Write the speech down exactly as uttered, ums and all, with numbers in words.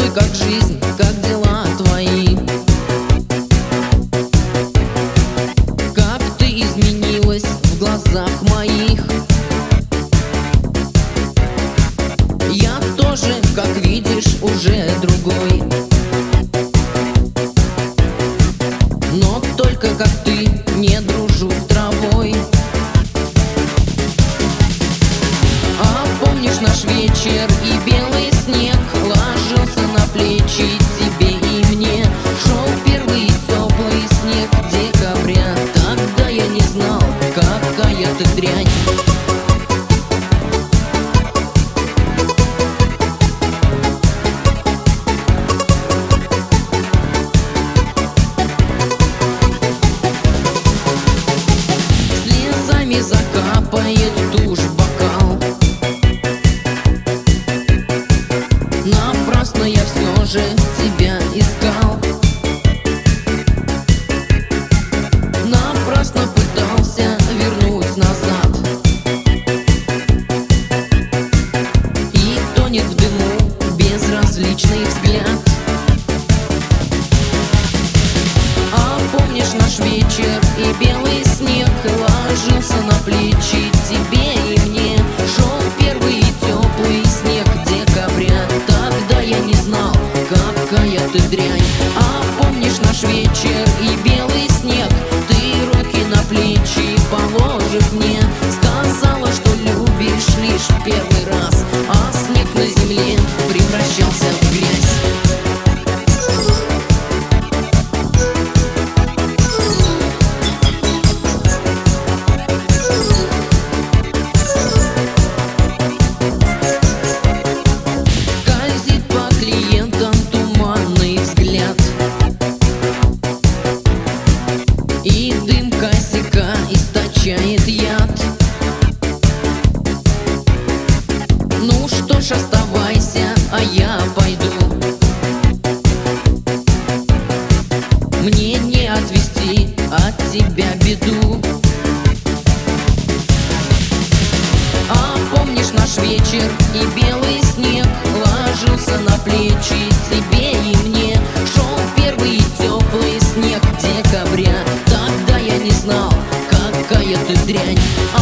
ты, как жизнь, как дела твои? Как ты изменилась в глазах моих? Я тоже, как видишь, уже другой. Но только как ты не дружу с травой. А помнишь наш вечер и белый снег ложился на плечи тебе и мне? Шел первый теплый снег декабря. Тогда я не знал, какая ты дрянь. Закапает тушь в бокал. Напрасно я все же тебя искал. Напрасно пытался вернуть назад. И тонет в дыму безразличный взгляд. А помнишь наш вечер и белый снег ложился на плечи тебе и мне? Шел первый теплый снег декабря. Тогда я не знал, какая ты дрянь. А помнишь наш вечер и белый снег? Ты руки на плечи положив мне, сказала, что любишь лишь в первый раз. А снег на земле превращался в грязь. И дым косяка источает яд. Ну что ж, оставайся, а я пойду. Мне не отвести от тебя беду. А помнишь наш вечер и белый снег ложился на плечи тебе и мне? Шел первый теплый снег декабря. Тогда я не знал, какая ты дрянь.